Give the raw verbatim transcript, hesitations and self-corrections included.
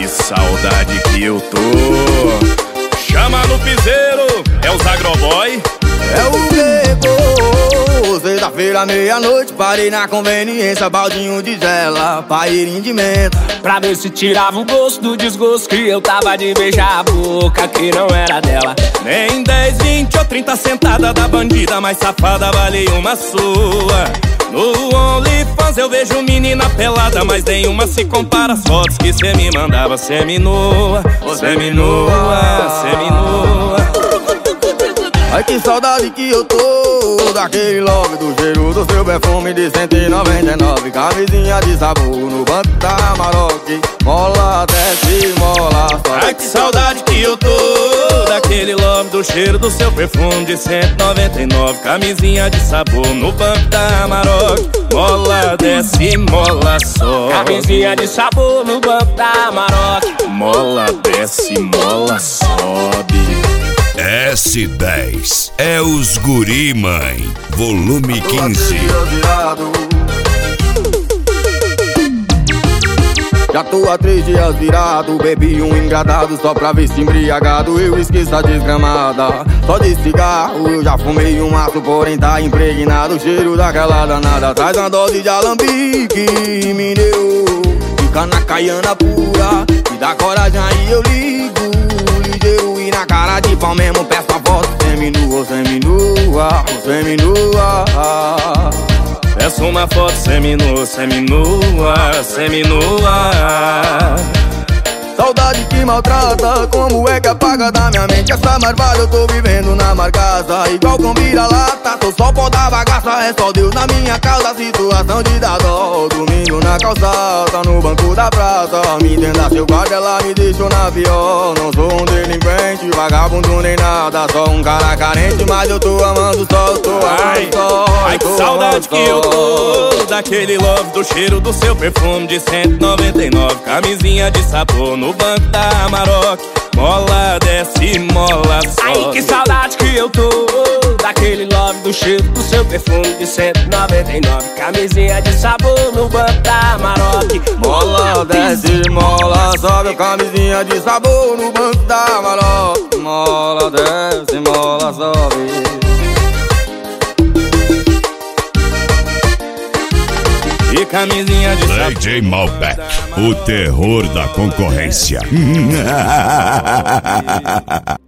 saudade que eu tô. Chama no piseiro, é os agroboy. É o Bebo, sexta-feira, meia-noite, parei na conveniência, baldinho de gela, pairinho de menta, pra ver se tirava o gosto do desgosto que eu tava de beijar a boca que não era dela. Nem dez, vinte ou trinta sentada da bandida mais safada vale uma sua. No OnlyFans eu vejo menina pelada, mas nenhuma se compara às fotos que cê me mandava semi-nua, semi-nua, semi-nua. Ai que saudade que eu tô daquele love, do cheiro do seu perfume de cento e noventa e nove. Camisinha de sabor no banco da Maroc, mola desce, mola sobe. Ai que saudade que eu tô daquele love, do cheiro do seu perfume de cento e noventa e nove. Camisinha de sabor no banco da Maroc, mola desce, mola sobe. Camisinha de sabor no banco da Maroc, mola desce, mola sobe. S dez é os Guri Mãe, volume quinze. Já tô há três dias virado, bebi um engradado só pra ver se embriagado eu esqueço a desgramada. Só de cigarro eu já fumei um maço, porém tá impregnado o cheiro daquela danada. Traz uma dose de alambique, me deu, fica na caiana pura, me dá coragem aí eu ligo. E na cara de pau mesmo peço a foto semi-nua, semi-nua, semi-nua. Peço uma foto semi-nua, semi-nua, semi-nua. Saudade que maltrata, como é que apaga da minha mente essa marvada? Eu tô vivendo na marcaça, igual com vira-lata. Tô só pó da bagaça, é só Deus na minha causa. Situação de dar dó, domingo na calçada, no banco da praça. Me entenda seu guarda, ela me deixou na pior. Não sou um delinquente, vagabundo nem nada, só um cara carente, mas eu tô amando só, eu tô amando só. Ai que saudade que eu tô daquele love, do cheiro do seu perfume de cento e noventa e nove. Camisinha de sabor no banco da Maroc, mola desce, mola sobe. Ai que saudade que eu tô daquele love, do cheiro do seu perfume de cento e noventa e nove. Camisinha de sabor no banco da Maroc, mola desce, mola sobe. Camisinha de sabor no banco da Maroc, mola desce, mola sobe. E camisinha de sabor. D J Malbec, o terror da concorrência.